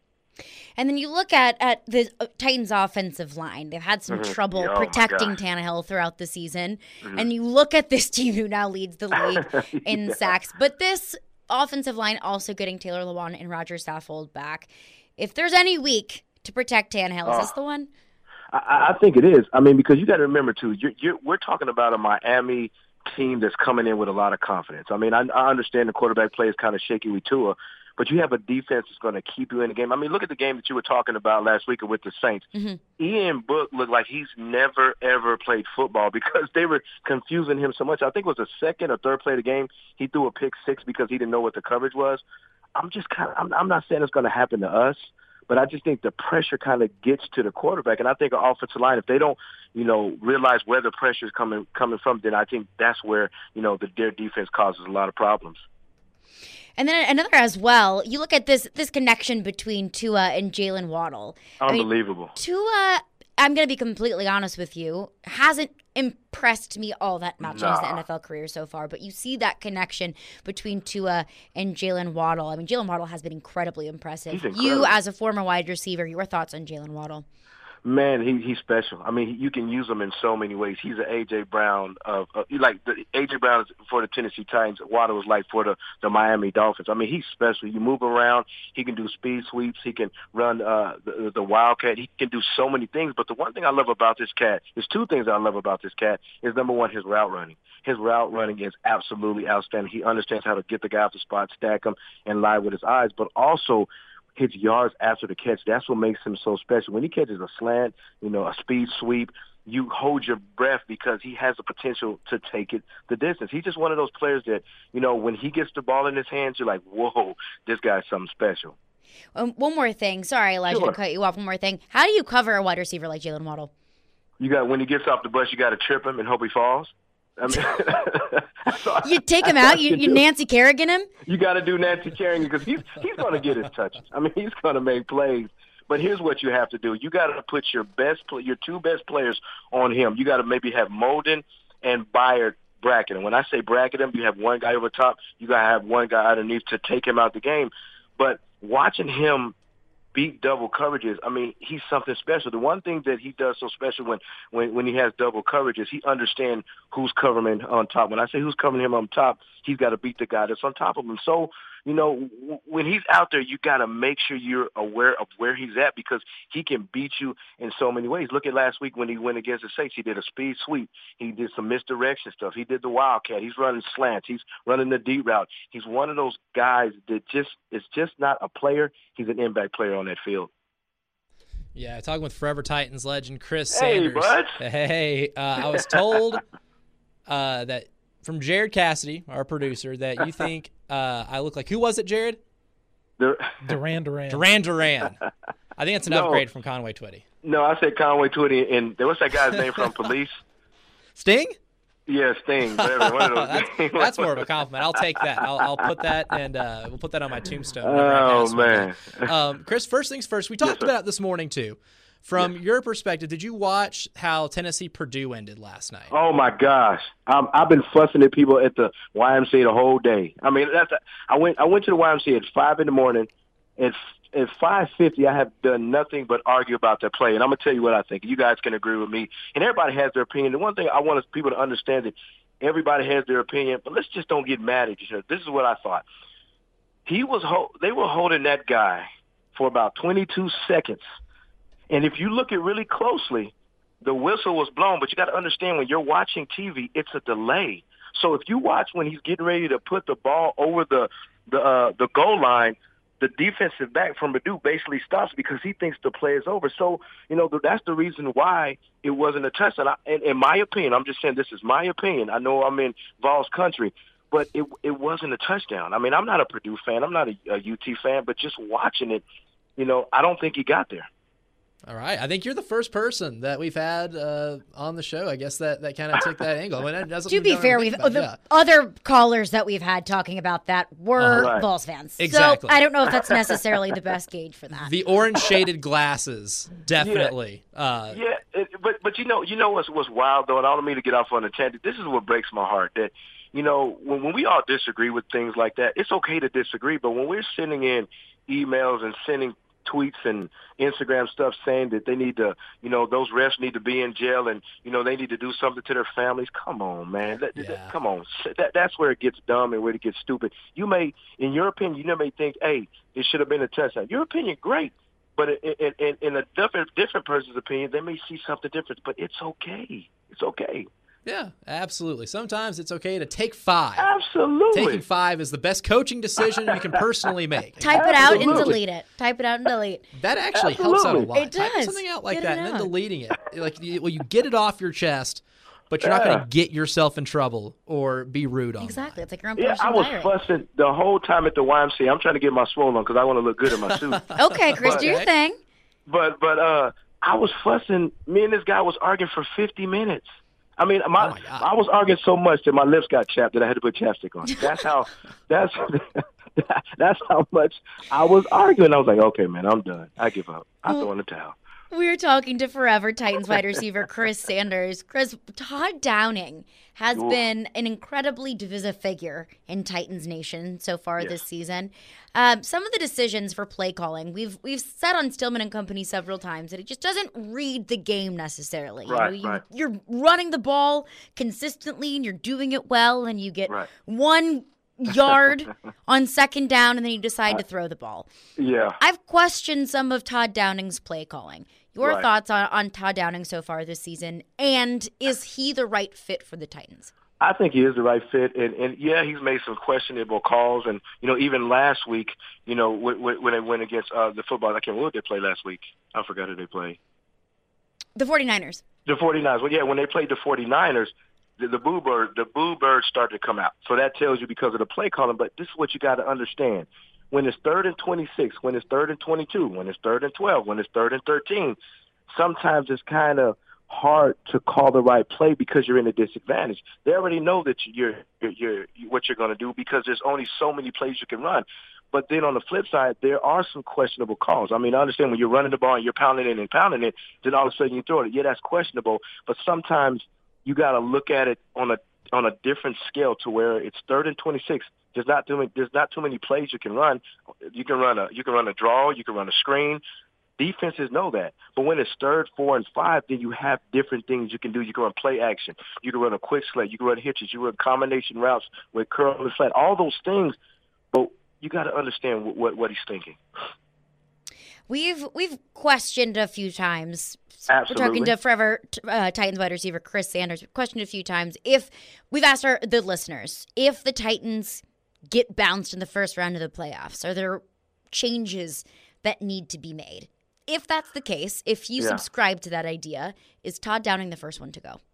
And then you look at, at the Titans' offensive line. They've had some Mm-hmm. trouble Oh, protecting Tannehill throughout the season. Mm-hmm. And you look at this team who now leads the league in yeah. sacks. But this offensive line also getting Taylor Lewan and Roger Saffold back. If there's any week to protect Tannehill, is uh, this the one? I, I think it is. I mean, because you got to remember, too, you're, you're, we're talking about a Miami team that's coming in with a lot of confidence. I mean, I, I understand the quarterback play is kind of shaky with Tua, but you have a defense that's going to keep you in the game. I mean, look at the game that you were talking about last week with the Saints. Mm-hmm. Ian Book looked like he's never, ever played football because they were confusing him so much. I think it was the second or third play of the game, he threw a pick six because he didn't know what the coverage was. I'm just kind of, I'm, I'm not saying it's going to happen to us, but I just think the pressure kind of gets to the quarterback. And I think our offensive line, if they don't, you know, realize where the pressure is coming, coming from, then I think that's where, you know, the, their defense causes a lot of problems. And then another as well, you look at this this connection between Tua and Jalen Waddle. Unbelievable. I mean, Tua, I'm going to be completely honest with you, hasn't impressed me all that much nah. in his N F L career so far. But you see that connection between Tua and Jalen Waddle. I mean, Jalen Waddle has been incredibly impressive. He's incredible. You, as a former wide receiver, your thoughts on Jalen Waddle? Man, he he's special. I mean, you can use him in so many ways. He's an A J Brown of uh, like the A J Brown for the Tennessee Titans. Waddle was like for the the Miami Dolphins. I mean, he's special. You move around. He can do speed sweeps. He can run uh, the, the wildcat. He can do so many things. But the one thing I love about this cat, there's two things I love about this cat. Is number one, his route running. His route running is absolutely outstanding. He understands how to get the guy off the spot, stack him, and lie with his eyes. But also his yards after the catch. That's what makes him so special. When he catches a slant, you know, a speed sweep, you hold your breath because he has the potential to take it the distance. He's just one of those players that, you know, when he gets the ball in his hands, you're like, whoa, this guy's something special. Um, one more thing. Sorry, Elijah, Sure. to cut you off. One more thing. How do you cover a wide receiver like Jalen Waddle? You got when he gets off the bus, you got to trip him and hope he falls. I mean, you take him out. You, you Nancy Kerrigan him. You got to do Nancy Kerrigan because he's he's going to get his touches. I mean, he's going to make plays. But here's what you have to do: you got to put your best, your two best players on him. You got to maybe have Molden and Byard bracket him. When I say bracket him, you have one guy over top. You got to have one guy underneath to take him out the game. But watching him beat double coverages, I mean, he's something special. The one thing that he does so special when, when, when he has double coverages, he understands who's covering him on top. When I say who's covering him on top, he's got to beat the guy that's on top of him. So, you know, w- when he's out there, you got to make sure you're aware of where he's at because he can beat you in so many ways. Look at last week when he went against the Saints. He did a speed sweep. He did some misdirection stuff. He did the wildcat. He's running slants. He's running the deep route. He's one of those guys that just is just not a player. He's an impact player on that field. Yeah, talking with Forever Titans legend Chris Hey, Sanders. bud. Hey, uh, I was told uh, that from Jared Cassidy, our producer, that you think uh, I look like, who was it, Jared? The- Duran Duran. Duran Duran. I think it's an No. upgrade from Conway Twitty. no, I said Conway Twitty, and what's that guy's name from Police? Sting? Yeah, Sting. Whatever, one of those that's, things. that's more of a compliment. I'll take that. I'll, I'll put that, and uh, we'll put that on my tombstone. Oh, man. Um, Chris, first things first. We talked sir. about it this morning, too. From Yes. your perspective, did you watch how Tennessee-Purdue ended last night? Oh my gosh, um, I've been fussing at people at the Y M C A the whole day. I mean, that's a, I went I went to the Y M C A at five in the morning. At at five fifty, I have done nothing but argue about that play, and I'm gonna tell you what I think. You guys can agree with me, and everybody has their opinion. The one thing I want people to understand that everybody has their opinion, but let's just don't get mad at each other. This is what I thought. He was ho- they were holding that guy for about twenty-two seconds. And if you look at really closely, the whistle was blown, but you got to understand when you're watching T V, it's a delay. So if you watch when he's getting ready to put the ball over the the uh, the goal line, the defensive back from Purdue basically stops because he thinks the play is over. So, you know, that's the reason why it wasn't a touchdown. I, in, in my opinion, I'm just saying this is my opinion. I know I'm in Vols country, but it it wasn't a touchdown. I mean, I'm not a Purdue fan. I'm not a, a U T fan, but just watching it, you know, I don't think he got there. All right. I think you're the first person that we've had uh, on the show, I guess, that, that kind of took that angle. I mean, that's To be fair, we've about, the yeah. other callers that we've had talking about that were Right. Vols fans. Exactly. So I don't know if that's necessarily the best gauge for that. The orange-shaded glasses, definitely. Uh, Yeah, it, but but you know you know what's what's wild though, and I don't mean to get off on a tangent. This is what breaks my heart. That you know when when we all disagree with things like that, it's okay to disagree. But when we're sending in emails and sending tweets and Instagram stuff saying that they need to, you know, those refs need to be in jail and, you know, they need to do something to their families. Come on, man. That, Yeah. that, come on. That, that's where it gets dumb and where it gets stupid. You may, in your opinion, you may think, hey, it should have been a touchdown. Your opinion, great. But in, in, in a different, different person's opinion, they may see something different. But it's okay. It's okay. yeah, absolutely. Sometimes it's okay to take five. Absolutely. Taking five is the best coaching decision you can personally make. Type it out and Absolutely. delete it. Type it out and delete. That actually helps out a Absolutely. lot. It Typing does. something out like Get that it and then out. deleting it. Like, you, well, you get it off your chest, but you're not Yeah. going to get yourself in trouble or be rude on Exactly. It's like your own Yeah, I personal was diary. fussing the whole time at the Y M C A. I'm trying to get my swole on because I want to look good in my suit. Okay, Chris, do your Okay. thing. But but uh, I was fussing. Me and this guy was arguing for fifty minutes. I mean, my, Oh, my God. I was arguing so much that my lips got chapped that I had to put chapstick on. That's how. That's that's how much I was arguing. I was like, okay, man, I'm done. I give up. I throw in the towel. We are talking to Forever Titans wide receiver Chris Sanders. Chris, Todd Downing has Oof. been an incredibly divisive figure in Titans Nation so far Yes. this season. Um, some of the decisions for play calling, we've we've said on Stillman and Company several times that it just doesn't read the game necessarily. You Right, know, you, right. You're running the ball consistently and you're doing it well, and you get Right. one yard on second down, and then you decide to throw the ball. Yeah. I've questioned some of Todd Downing's play calling. Your Right. thoughts on, on Todd Downing so far this season, and is he the right fit for the Titans? I think he is the right fit, and, and yeah, he's made some questionable calls, and you know, even last week, you know, when, when they went against uh, the football, I can't remember what they played last week. I forgot who they played. The 49ers. The 49ers. Well, yeah, when they played the 49ers, the, the boo bird, the boo bird started to come out. So that tells you because of the play calling. But this is what you got to understand: when it's third and twenty-six, when it's third and twenty-two, when it's third and twelve, when it's third and thirteen, sometimes it's kind of hard to call the right play because you're in a disadvantage. They already know that you're, you're, you're what you're going to do because there's only so many plays you can run. But then on the flip side, there are some questionable calls. I mean, I understand when you're running the ball and you're pounding it and pounding it, then all of a sudden you throw it. Yeah, that's questionable. But sometimes you got to look at it on a on a different scale to where it's third and twenty-six. There's not too many. There's not too many plays you can run. You can run a you can run a draw. You can run a screen. Defenses know that. But when it's third, four, and five, then you have different things you can do. You can run play action. You can run a quick slant. You can run hitches. You can run combination routes with curl and flat. All those things. But you got to understand what, what what he's thinking. We've we've questioned a few times. Absolutely. We're talking to forever uh, Titans wide receiver Chris Sanders. We've questioned a few times if we've asked our the listeners if the Titans get bounced in the first round of the playoffs. Are there changes that need to be made? If that's the case, if you yeah. subscribe to that idea, is Todd Downing the first one to go?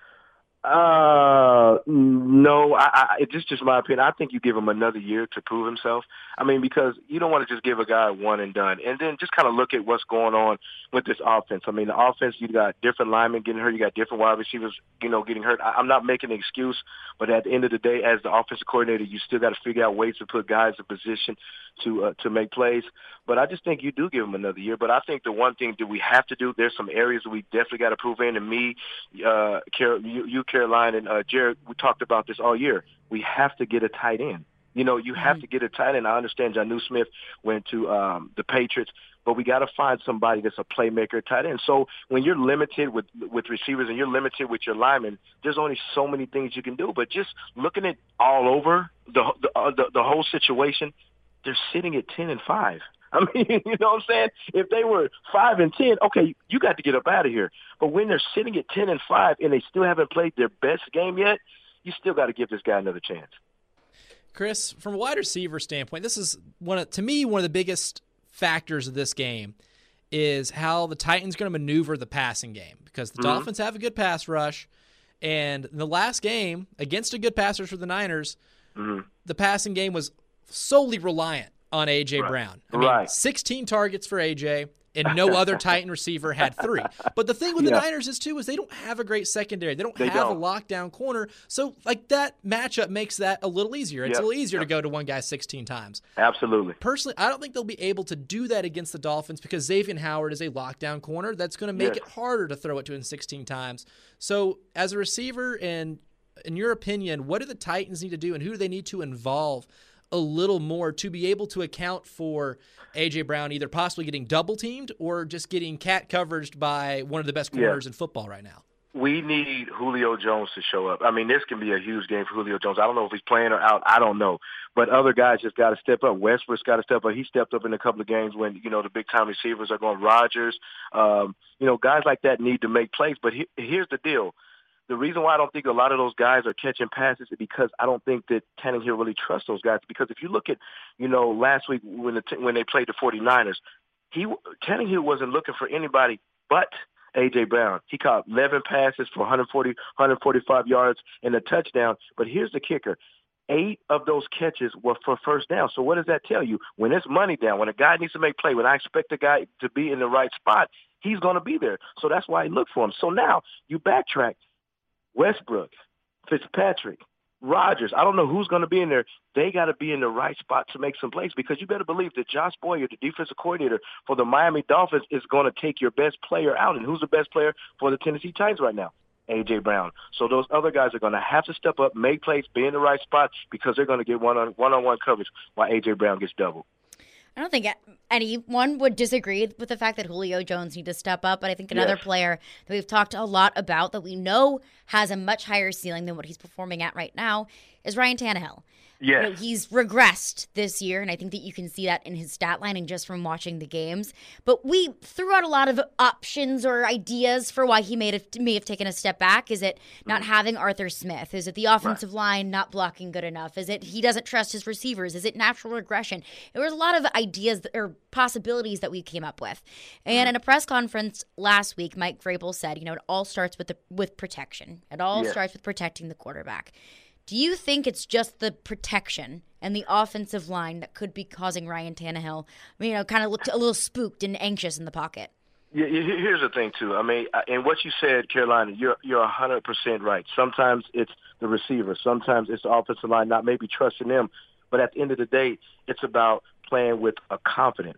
Uh, no, I, I, it's just my opinion. I think you give him another year to prove himself. I mean, because you don't want to just give a guy one and done. And then just kind of look at what's going on with this offense. I mean, the offense, you got different linemen getting hurt. You got different wide receivers, you know, getting hurt. I, I'm not making an excuse, but at the end of the day, as the offensive coordinator, you still got to figure out ways to put guys in position to uh, to make plays. But I just think you do give him another year. But I think the one thing that we have to do, there's some areas that we definitely got to prove in. And me, uh, Car- you, you, Caroline, and uh, Jared, we talked about this all year. We have to get a tight end. You know, you have mm-hmm. to get a tight end. I understand Jonnu Smith went to um, the Patriots, but we got to find somebody that's a playmaker tight end. So when you're limited with with receivers and you're limited with your linemen, there's only so many things you can do. But just looking at all over the the, uh, the, the whole situation, they're sitting at ten and five. I mean, you know what I'm saying? If they were five and ten, okay, you got to get up out of here. But when they're sitting at ten and five and they still haven't played their best game yet, you still got to give this guy another chance. Chris, from a wide receiver standpoint, this is one of, to me, one of the biggest factors of this game is how the Titans are going to maneuver the passing game, because the mm-hmm. Dolphins have a good pass rush, and in the last game against a good pass rush for the Niners, mm-hmm. the passing game was solely reliant on A J. Right. Brown. I mean, right. sixteen targets for A J, and no other Titan receiver had three. But the thing with yeah. the Niners is, too, is they don't have a great secondary. They don't they have don't. a lockdown corner. So, like, that matchup makes that a little easier. It's yep. a little easier yep. to go to one guy sixteen times. Absolutely. Personally, I don't think they'll be able to do that against the Dolphins because Xavier Howard is a lockdown corner. That's going to make yes. it harder to throw it to him sixteen times. So, as a receiver, and in your opinion, what do the Titans need to do, and who do they need to involve a little more to be able to account for A J. Brown either possibly getting double-teamed or just getting cat coveraged by one of the best corners yeah. in football right now? We need Julio Jones to show up. I mean, this can be a huge game for Julio Jones. I don't know if he's playing or out. I don't know. But other guys just got to step up. Westbrook's got to step up. He stepped up in a couple of games when, you know, the big-time receivers are going. Rodgers, um, you know, guys like that need to make plays. But he, here's the deal. The reason why I don't think a lot of those guys are catching passes is because I don't think that Tannehill really trusts those guys. Because if you look at, you know, last week when the, when they played the 49ers, he Tannehill wasn't looking for anybody but A J. Brown. He caught eleven passes for one forty, one forty-five yards and a touchdown. But here's the kicker. Eight of those catches were for first down. So what does that tell you? When it's money down, when a guy needs to make play, when I expect a guy to be in the right spot, he's going to be there. So that's why I look for him. So now you backtrack. Westbrook, Fitzpatrick, Rodgers, I don't know who's going to be in there. They got to be in the right spot to make some plays, because you better believe that Josh Boyer, the defensive coordinator for the Miami Dolphins, is going to take your best player out. And who's the best player for the Tennessee Titans right now? A J. Brown. So those other guys are going to have to step up, make plays, be in the right spot, because they're going to get one-on, one-on-one coverage while A J. Brown gets doubled. I don't think anyone would disagree with the fact that Julio Jones needs to step up, but I think another yes. player that we've talked a lot about that we know has a much higher ceiling than what he's performing at right now is Ryan Tannehill. Yes. You know, he's regressed this year, and I think that you can see that in his stat line and just from watching the games. But we threw out a lot of options or ideas for why he may have, may have taken a step back. Is it not mm-hmm. having Arthur Smith? Is it the offensive right. line not blocking good enough? Is it he doesn't trust his receivers? Is it natural regression? There was a lot of ideas that, or possibilities that we came up with. And mm-hmm. in a press conference last week, Mike Vrabel said, you know, it all starts with the with protection. It all yeah. starts with protecting the quarterback. Do you think it's just the protection and the offensive line that could be causing Ryan Tannehill, you know, kind of looked a little spooked and anxious in the pocket? Yeah, here's the thing, too. I mean, and what you said, Carolina, you're you're one hundred percent right. Sometimes it's the receiver. Sometimes it's the offensive line not maybe trusting them. But at the end of the day, it's about playing with a confidence.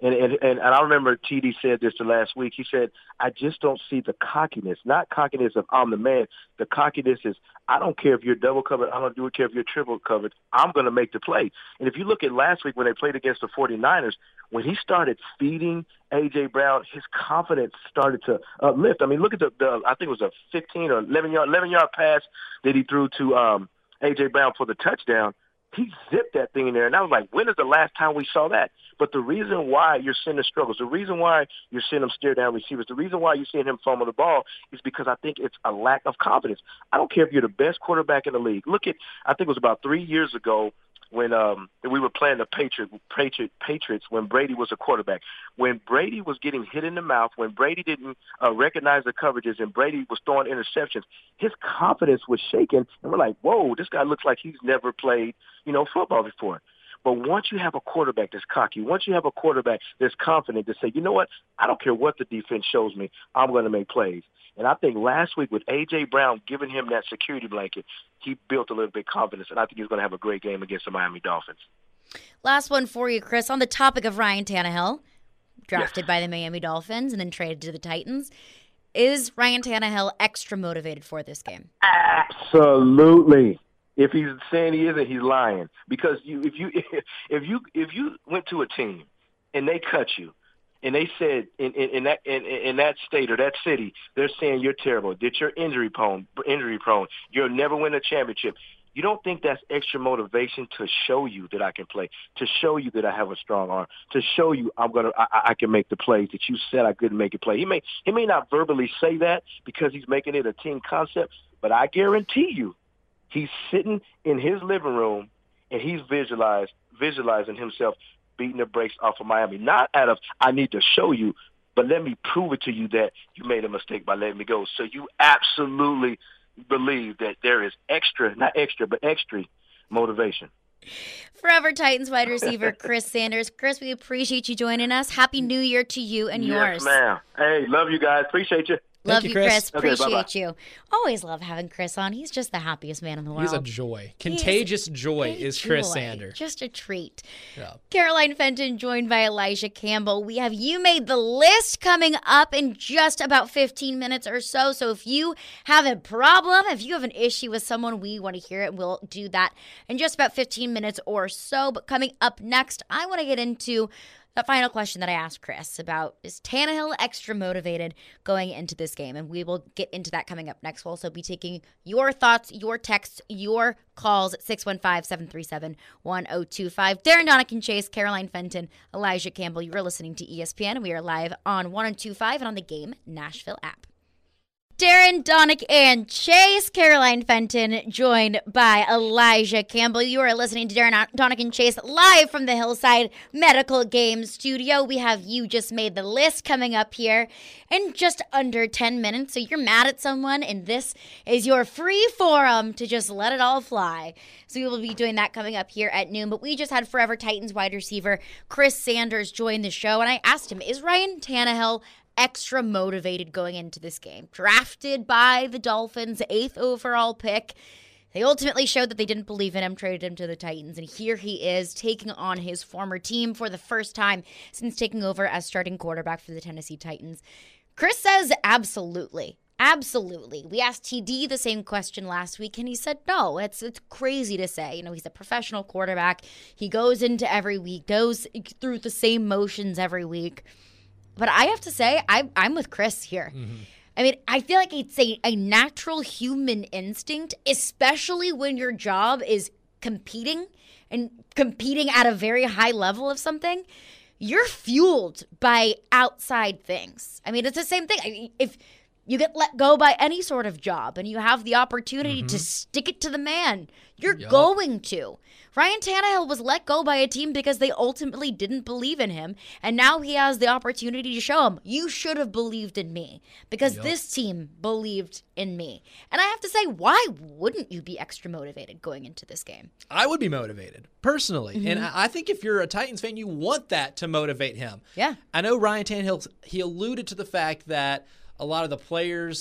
And, and and I remember T D said this the last week. He said, I just don't see the cockiness, not cockiness of I'm the man. The cockiness is I don't care if you're double covered. I don't do care if you're triple covered. I'm going to make the play. And if you look at last week when they played against the forty-niners, when he started feeding A J. Brown, his confidence started to uplift. I mean, look at the, the I think it was a fifteen or eleven yard, eleven yard pass that he threw to um, A J. Brown for the touchdown. He zipped that thing in there, and I was like, when is the last time we saw that? But the reason why you're seeing the struggles, the reason why you're seeing him stare down receivers, the reason why you're seeing him fumble the ball is because I think it's a lack of confidence. I don't care if you're the best quarterback in the league. Look at, I think it was about three years ago when um, we were playing the Patriot, Patriot, Patriots when Brady was a quarterback. When Brady was getting hit in the mouth, when Brady didn't uh, recognize the coverages and Brady was throwing interceptions, his confidence was shaken. And we're like, whoa, this guy looks like he's never played, you know, football before. But once you have a quarterback that's cocky, once you have a quarterback that's confident to say, you know what, I don't care what the defense shows me, I'm going to make plays. And I think last week with A J. Brown giving him that security blanket, he built a little bit of confidence, and I think he's going to have a great game against the Miami Dolphins. Last one for you, Chris. On the topic of Ryan Tannehill, drafted yes. by the Miami Dolphins and then traded to the Titans, is Ryan Tannehill extra motivated for this game? Absolutely. If he's saying he isn't, he's lying. Because you, if you if you if you went to a team and they cut you, and they said in, in, in that in, in that state or that city, they're saying you're terrible, that you're injury prone, injury prone, you'll never win a championship. You don't think that's extra motivation to show you that I can play, to show you that I have a strong arm, to show you I'm gonna I, I can make the plays that you said I couldn't make it play. He may he may not verbally say that because he's making it a team concept, but I guarantee you, he's sitting in his living room and he's visualized visualizing himself beating the brakes off of Miami. Not out of, I need to show you, but let me prove it to you that you made a mistake by letting me go. So you absolutely believe that there is extra, not extra, but extra motivation. Forever Titans wide receiver Chris Sanders. Chris, we appreciate you joining us. Happy New Year to you and yes, yours. Yes, ma'am. Hey, love you guys. Appreciate you. Love you, you, Chris. Chris. Appreciate okay, you. Always love having Chris on. He's just the happiest man in the world. He's a joy. Contagious joy is Chris joy. Sanders. Just a treat. Yeah. Caroline Fenton joined by Elijah Campbell. We have You Made the List coming up in just about fifteen minutes or so. So if you have a problem, if you have an issue with someone, we want to hear it. We'll do that in just about fifteen minutes or so. But coming up next, I want to get into the final question that I asked Chris about, is Tannehill extra motivated going into this game? And we will get into that coming up next. We'll also be taking your thoughts, your texts, your calls at six one five, seven three seven, one oh two five. Darren Donican Chase, Caroline Fenton, Elijah Campbell. You are listening to E S P N. We are live on one oh two point five and on the Game Nashville app. Darren Donick and Chase, Caroline Fenton, joined by Elijah Campbell. You are listening to Darren Donick and Chase live from the Hillside Medical Game Studio. We have You Just Made the List coming up here in just under ten minutes. So you're mad at someone, and this is your free forum to just let it all fly. So we will be doing that coming up here at noon. But we just had Forever Titans wide receiver Chris Sanders join the show, and I asked him, is Ryan Tannehill extra motivated going into this game? Drafted by the Dolphins, eighth overall pick. They ultimately showed that they didn't believe in him, traded him to the Titans, and here he is taking on his former team for the first time since taking over as starting quarterback for the Tennessee Titans. Chris says absolutely. Absolutely. We asked T D the same question last week, and he said no. It's it's crazy to say. You know, he's a professional quarterback. He goes into every week, goes through the same motions every week. But I have to say, I, I'm with Chris here. Mm-hmm. I mean, I feel like it's a, a natural human instinct, especially when your job is competing and competing at a very high level of something. You're fueled by outside things. I mean, it's the same thing. I mean, if you get let go by any sort of job and you have the opportunity mm-hmm. to stick it to the man, you're yep. going to. Ryan Tannehill was let go by a team because they ultimately didn't believe in him, and now he has the opportunity to show him, you should have believed in me because yep. this team believed in me. And I have to say, why wouldn't you be extra motivated going into this game? I would be motivated, personally. Mm-hmm. And I think if you're a Titans fan, you want that to motivate him. Yeah. I know Ryan Tannehill, he alluded to the fact that a lot of the players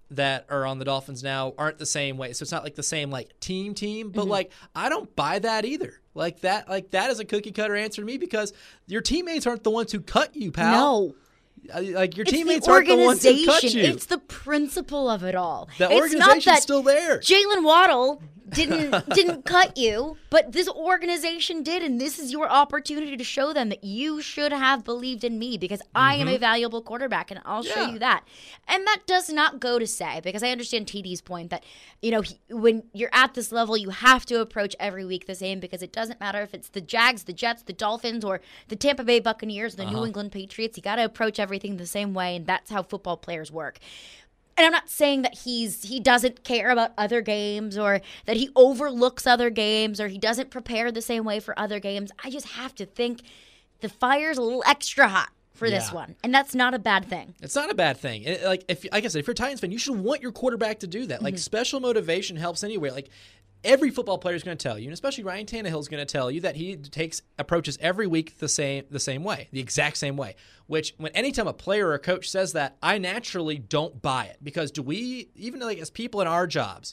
that are on the Dolphins now aren't the same way. So it's not like the same like team team, but Mm-hmm. like I don't buy that either. Like that like that is a cookie cutter answer to me because your teammates aren't the ones who cut you, pal. No. Uh, Like your It's teammates the aren't the ones who cut organization. you. It's the principle of it all. The it's not organization's that still there. Jalen Waddle didn't didn't cut you, but this organization did, and this is your opportunity to show them that you should have believed in me because I am a valuable quarterback, and I'll show Yeah. you that. And that does not go to say, because I understand T D's point that, you know, he, when you're at this level, you have to approach every week the same because it doesn't matter if it's the Jags, the Jets, the Dolphins, or the Tampa Bay Buccaneers, the New England Patriots. You got to approach everything the same way, and that's how football players work. And I'm not saying that he's he doesn't care about other games or that he overlooks other games or he doesn't prepare the same way for other games. I just have to think the fire's a little extra hot for this Yeah. one, and that's not a bad thing. It's not a bad thing. It- like if like I said, if you're a Titans fan, you should want your quarterback to do that. Like special motivation helps anyway. Like every football player is going to tell you, and especially Ryan Tannehill is going to tell you that he takes approaches every week the same the same way, the exact same way. Which when anytime a player or a coach says that, I naturally don't buy it because do we even like as people in our jobs,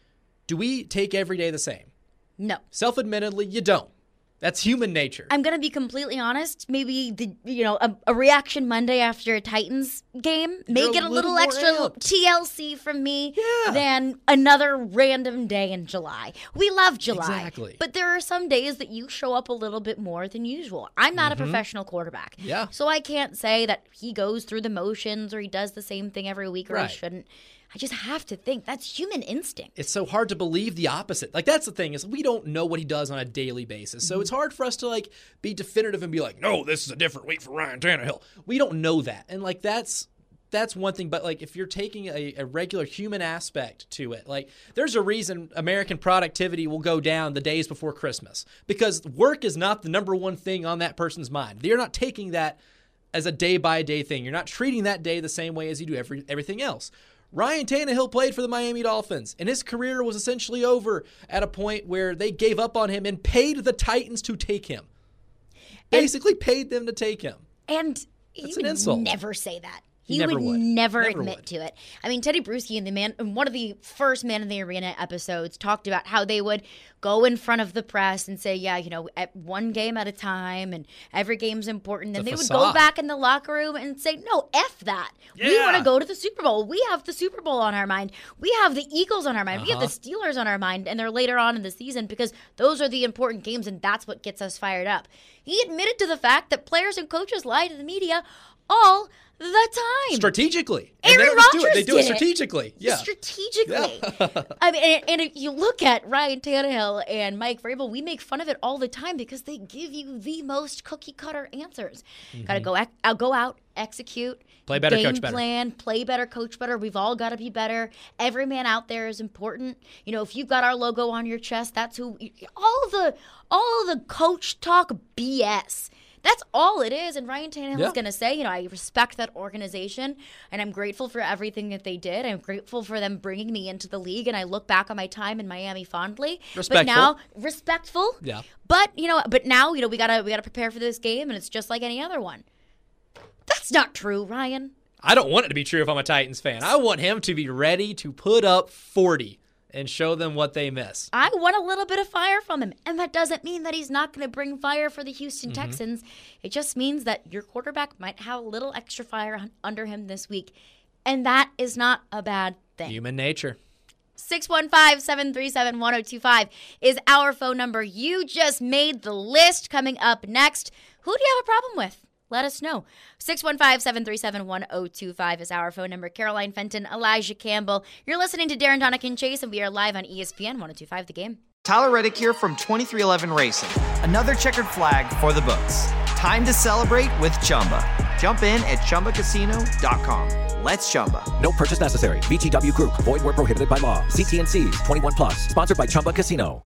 do we take every day the same? No. Self-admittedly, you don't. That's human nature. I'm going to be completely honest. Maybe the you know a, a reaction Monday after a Titans game may You're a get a little, little more extra amped. T L C from me Yeah. than another random day in July. We love July, Exactly. but there are some days that you show up a little bit more than usual. I'm not a professional quarterback, Yeah. so I can't say that he goes through the motions or he does the same thing every week or Right. he shouldn't. I just have to think that's human instinct. It's so hard to believe the opposite. Like that's the thing is we don't know what he does on a daily basis. So it's hard for us to like be definitive and be like, no, this is a different week for Ryan Tannehill. We don't know that. And like that's that's one thing. But like if you're taking a, a regular human aspect to it, like there's a reason American productivity will go down the days before Christmas. Because work is not the number one thing on that person's mind. They're not taking that as a day by day thing. You're not treating that day the same way as you do every everything else. Ryan Tannehill played for the Miami Dolphins, and his career was essentially over at a point where they gave up on him and paid the Titans to take him. Basically paid them to take him. And he That's would an insult. never say that. He He, never would, would. never, Never admit would. to it. I mean, Teddy Bruschi in the man, in one of the first Man in the Arena episodes talked about how they would go in front of the press and say, yeah, you know, at one game at a time and every game's important. And The they would facade. go back in the locker room and say, no, F that. We Yeah. want to go to the Super Bowl. We have the Super Bowl on our mind. We have the Eagles on our mind. We Uh-huh. have the Steelers on our mind. And they're later on in the season because those are the important games and that's what gets us fired up. He admitted to the fact that players and coaches lie to the media all the time. Strategically. And Aaron they don't just do it. Rodgers They do it did it. strategically. Yeah. Strategically. Yeah. I mean, and, and if you look at Ryan Tannehill and Mike Vrabel, we make fun of it all the time because they give you the most cookie cutter answers. Got to go, ec- uh, go out, execute, Mm-hmm. Play better, game coach better. plan, play better, coach better. We've all got to be better. Every man out there is important. You know, if you've got our logo on your chest, that's who. All the all the coach talk B S. That's all it is. And Ryan Tannehill Yeah. is going to say, you know, I respect that organization and I'm grateful for everything that they did. I'm grateful for them bringing me into the league. And I look back on my time in Miami fondly. Respectful. But now, respectful. Yeah. But, you know, but now, you know, we got to we got to prepare for this game and it's just like any other one. That's not true, Ryan. I don't want it to be true if I'm a Titans fan. I want him to be ready to put up forty and show them what they miss. I want a little bit of fire from him. And that doesn't mean that he's not going to bring fire for the Houston Mm-hmm. Texans. It just means that your quarterback might have a little extra fire un- under him this week. And that is not a bad thing. Human nature. six one five, seven three seven, one oh two five is our phone number. You just made the list. Coming up next, who do you have a problem with? Let us know. six one five, seven three seven, one oh two five is our phone number. Caroline Fenton, Elijah Campbell. You're listening to Darren Donick and Chase, and we are live on E S P N one oh two five The Game. Tyler Reddick here from twenty-three eleven Racing. Another checkered flag for the books. Time to celebrate with Chumba. Jump in at chumba casino dot com. Let's Chumba. No purchase necessary. V G W Group. Void where prohibited by law. See T N Cs. twenty-one plus. Sponsored by Chumba Casino.